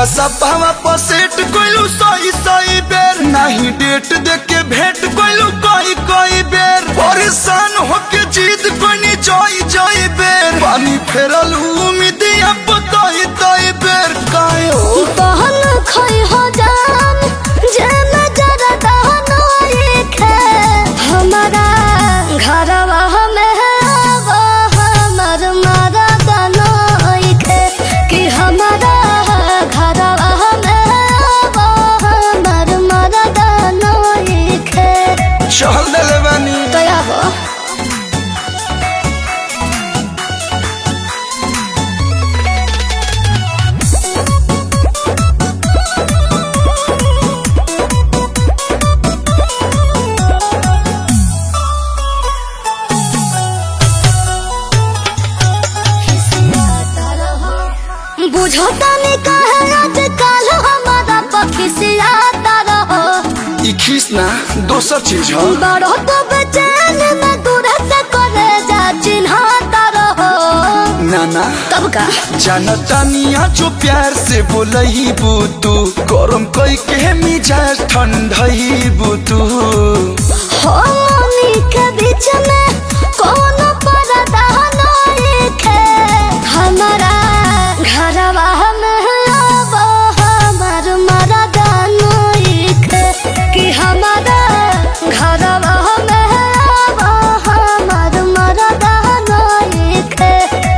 व्हाट्सएपवा पर सेट कोइलू सही बेर नहीं डेट देख के भेंट कोइलू कई बेर परेशान होके जीत कोनी जई बेर पानी फेरल उम्मीद अब तई बेर काहे हो बहन खोई हो जान जे मैं जरा दहनो एक है हमारा घरवा में वो हमर मारा दानो एक है कि हमारा घरवा में वो हमर मारा दानो एक है चल देले बानी तो आबो बुझोता नहीं कहे आजकल हमारा पखिसियाता रहो ई खीस ना दोसर चीज है बड़ो तो बेचैन में दूर से करे जा चिन्हाता रहो नाना तब का जानता निया जो प्यार से बोलही बुतू गरम कई के मिजाज ठंडही बुतू हो मनी के बीच में कौन पर्दा नहीं है हमारा घरवा में वो हमर मरदा नहीं है कि हमारा घरवा में वो हमर मरदा नहीं है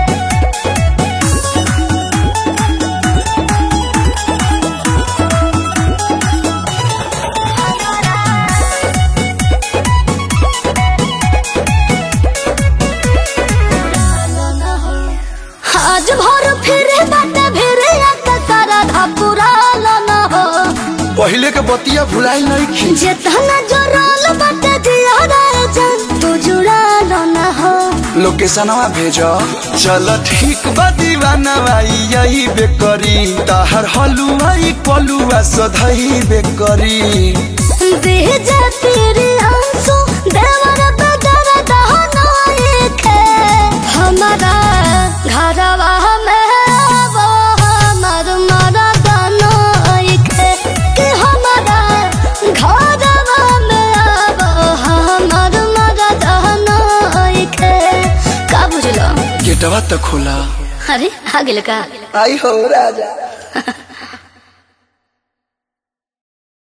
आज भर फिरे बाटे फिरे सारा धापुरा न हो पहले के बतिया भुलाई नहीं खी जेतना जोराल बाटे दिया रे जान तू जुड़ा न हो लोकेशनवा भेजो चल ठीक बा दीवाना भाई यही बेकरी ताहर हलुआई पलुआ सधई बेकरी भेजा तेरे आंसू देवर बदर दहना एक है हमारा घरवा में वो हमर मरदा एक है कि हमारा घरवा में वो हमर मरदा एक है का बुझलो गेटवा तो खोला अरे आ गेल का आई हो राजा